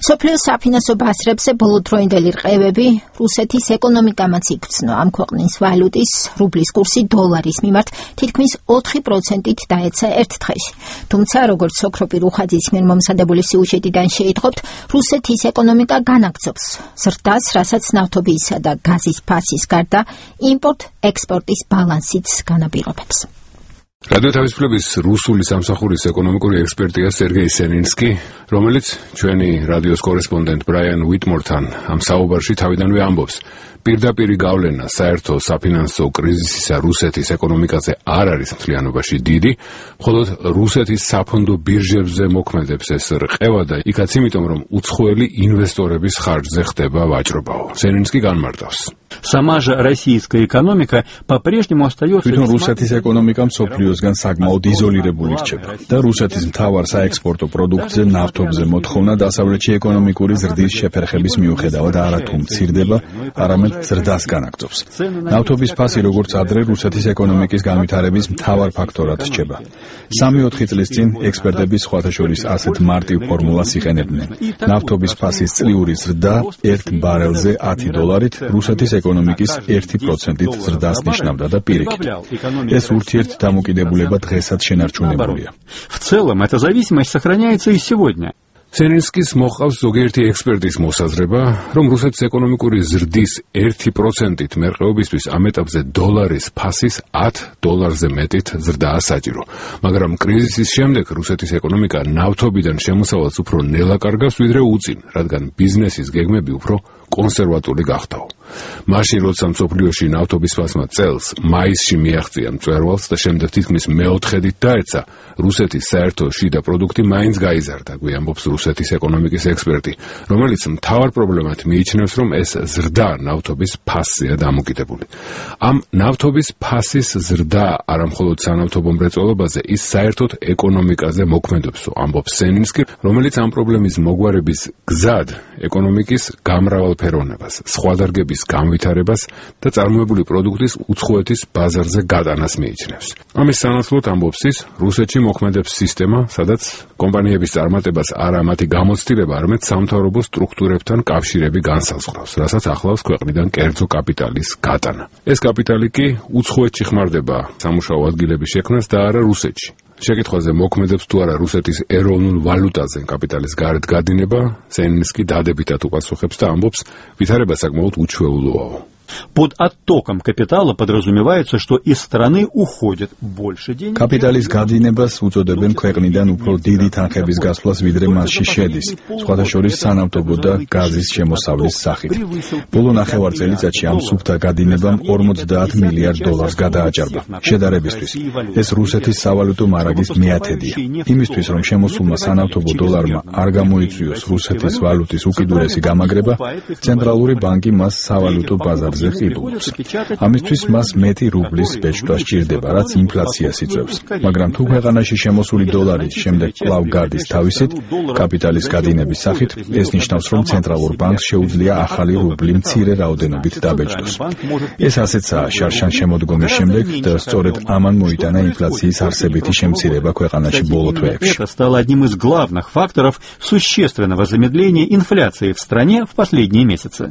სოფლიოს საფინანსო ბაზრებზე ბოლოდროინდელი რყევები რუსეთის ეკონომიკამაც იგრძნო. ამ ქვეყნის ვალუტის რუბლის კურსი დოლარის მიმართ თითქმის 4%-ით დაეცა ერთ დღეში. თუმცა, როგორც სოქროპი რუხაძის მიერ მომზადებული სიუჟეტიდან შეიტყობთ, რუსეთის ეკონომიკა განაგრძობს ზრდას, რასაც ნავთობისა და გაზის ფასის გარდა იმპორტ-ექსპორტის ბალანსიც განაპირობებს. რადიო თავისუფლების რუსული სამსახურის ეკონომიკური ექსპერტია სერგეი სენინსკი, რომელიც ჩვენი რადიოს კორესპონდენტ ბრაიან უიტმორთან ამ საუბარში თავიდანვე ამბობს, პირდაპირი გავლენა საერთო საფინანსო კრიზისისა რუსეთის ეკონომიკაზე არ არის მთლიანობაში დიდი, მხოლოდ რუსეთის საფონდო биржებზე მოქმედებს ეს რყევა და იქაც იმიტომ, რომ უცხოელი ინვესტორების ხარჯზე ხდება ვაჭრობაო. სენინსკი განმარტავს. Сама же российская экономика по-прежнему остается... Თვითონ რუსეთის ეკონომიკა მსოფლიოსგან საკმაოდ იზოლირებული რჩება და რუსეთის მთავარ საექსპორტო პროდუქტზე ნავთობზე მოთხოვნა დასავლეთში ეკონომიკური ზრდის შეფერხების მიუხედავად არათუ მცირდება, არამედ ზრდას განაგრძობს. ნავთობის ფასი როგორც ადრე რუსეთის ეკონომიკის განვითარების მთავარ ფაქტორად რჩება. 3-4 წლის წინ ექსპერტები სხვათა შორის ასეთ მარტივ ფორმულას იყენებდნენ. ნავთობის ფასის წლიური ზრდა 1 ბარელზე $10 რუსეთის ეკონომიკის 1%-ით ზრდას ნიშნავდა და პირიქით. ეს ურთიერთდამოკიდებულება დღესაც შენარჩუნებულია. В целом, эта зависимость сохраняется и сегодня. სენინსკის მოყავს ზოგიერთი ექსპერტის მოსაზრება, რომ რუსეთის ეკონომიკური ზრდის 1%-ით მერყეობისთვის ამ ეტაპზე დოლარის ფასის $10-ზე მეტით ზრდაა საჭირო. მაგრამ კრიზისის შემდეგ რუსეთის ეკონომიკა ნავთობიდან შემოსავალს უფრო ნელა კარგავს, ვიდრე უწინ, რადგან ბიზნესის გეგმები უფრო კონსერვატული გახდაო. მაშინ, როცა მსოფლიოში ნავთობის ფასმა წელს მაისში მიაღწია მწვერვალს და შემდეგ თითქმის მეოთხედით დაეცა, რუსეთის საერთო შიდა პროდუქტი მაინც გაიზარდა, გვიამბობს რუსეთის ეკონომიკის ექსპერტი, რომელიც მთავარ პრობლემად მიიჩნევს, რომ ეს ზრდა ნავთობის ფასზეა დამოკიდებული. ამ ნავთობის ფასის ზრდა არამხოლოდ სანავთობო მრეწველობაზე, ის საერთოდ ეკონომიკაზე მოქმედებს, ამბობს სენინსკი, რომელიც ამ პრობლემის მოგვარების გზად ეკონომიკის გამრავალფეროვნებას, სხვა დარგების განვითარებას და წარმოებული პროდუქტის უცხოეთის ბაზარზე გადანას მიიჩნევს. ამის სანაცვლოდ ამბობს ის, რუსეთში მოქმედებს სისტემა, სადაც კომპანიების წარმატებას არა მათი გამოცდილება, არამედ სამთავრობო სტრუქტურებთან კავშირები განსაზღვრავს, რასაც ახლავს ქვეყნიდან კერძო კაპიტალის გატანა. ეს კაპიტალი კი უცხოეთში ხმარდება სამუშაო ადგილების შექმნას და არა რუსეთში. შეკითხვაზე მოქმედებს თუ არა რუსეთის ეროვნულ ვალუტაზე კაპიტალის გარეთ გადინება, სენინსკი დადებითად უპასუხებს და ამბობს, ვითარება საკმაოდ უჩვეულოა. Под оттоком капитала подразумевается, что из страны уходит больше денег. Კაპიტალის გადინებას უწოდებენ ქვეყნიდან უფრო დიდი თანხების გასვლას, ვიდრე მასში შედის, სხვათა შორის სანავთობო და გაზის შემოსავლის სახით. ბოლო ნახევარ წელიწადში ამ სუფთა გადინებამ $50 მილიარდ გადააჭარბა. შედარებისთვის, ეს რუსეთის სავალუტო მარაგის მეათედია. იმისთვის, რომ შემოსულმა სანავთობო დოლარმა არ გამოიწვიოს რუსეთის ვალუტის უკიდურესი გამაგრება, ცენტრალური ბანკი მას სავალუტო ბაზარზე ყიდულობს. ამისთვის მას მეტი რუბლის ბეჭდვა სჭირდება, რაც ინფლაციას იწვევს. მაგრამ თუ ქვეყანაში შემოსული დოლარი შემდეგ კვლავ გადის თავისით, კაპიტალის გადინების სახით, ეს ნიშნავს, რომ ცენტრალურ ბანკს შეუძლია ახალი რუბლი მცირე რაოდენობით დაბეჭდოს. ეს ასეცაა შარშან შემოდგომის შემდეგ და სწორედ ამან მოიტანა ინფლაციის არსებითი შემცირება ქვეყანაში ბოლო თვეებში. Это стало одним из главных факторов существенного замедления инфляции в стране в последние месяцы.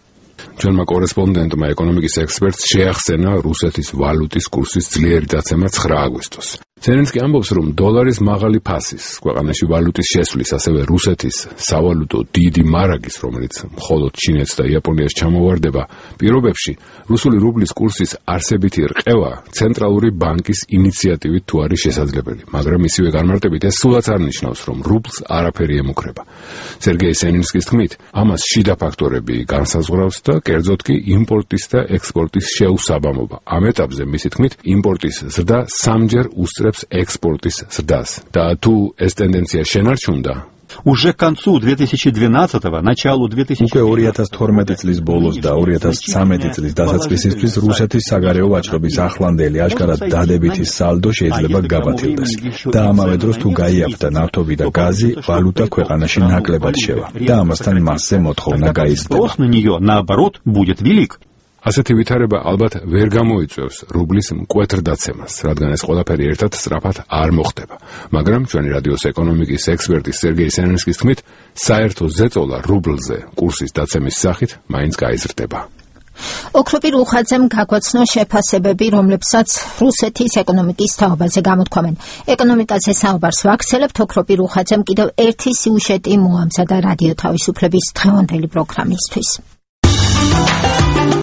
ჩვენმა კორესპონდენტმა ეკონომიკის ექსპერტს შეახსენა რუსეთის ვალუტის კურსის ძლიერი დაცემა 9 აგვისტოს. სენინსკი ამბობს, რომ დოლარის მაღალი ფასის, ქვეყანაში ვალუტის შესვლის, ასევე რუსეთის სავალუტო დიდი მარაგის, რომელიც მხოლოდ ჩინეთს და იაპონიას ჩამოვარდება, პირობებში რუსული რუბლის კურსის არსებითი რყევა ცენტრალური ბანკის ინიციატივით თუ არის შესაძლებელი, მაგრამ ისივე განმარტებით ეს სულაც არ ნიშნავს, რომ რუბლს არაფერი ემუქრება. სერგეი სენინსკის თქმით, ამას შიდა ფაქტორები განსაზღვრავს და კერძოდ კი იმპორტის და ექსპორტის შეუსაბამობა. ამ ეტაპზე მისი თქმით, იმპორტის ზრდა 3-ჯერ უსწრებს экспортის ზრდას. და თუ ეს ტენდენცია შენარჩუნდა, Уже к концу 2012-го, началу 2013-го... უკვე 2012 წლის ბოლოს და 2013 წლის დასაწყისისთვის რუსეთის საგარეო ვაჭრობის ახლანდელი აშკარად დადებითი სალდო შეიძლება გაბათილდეს. და ამავე დროს თუ გაიაფთა ნავთობი და გაზი, ვალუტა ქვეყანაში ნაკლებად შევა და ამასთან მასზე მოთხოვნა გაიზრდება. Спрос на нее, наоборот, будет велик. ასეთი ვითარება ალბათ ვერ გამოიწვევს რუბლის მკვეთრდაცემას, რადგან ეს ყველაფერი ერთად სწრაფად არ მოხდება. მაგრამ ჩვენი რადიოს ეკონომიკის ექსპერტი სერგეი სენენსკის თქმით, საერთო ზეწოლა რუბლზე კურსის დაცემის სახით მაინც გაიზრდება. ოქროპირ უხაძემ გაგვაცნო შეფასებები, რომლებსაც რუსეთის ეკონომიკის თაობაზე გამოთქვამენ. ეკონომიკაზე საუბარს ვაქცელებთ, ოქროპირ უხაძემ კიდევ ერთი სიუჟეტი მოამზადა რადიო თავისუფლების დღევანდელი პროგრამისთვის.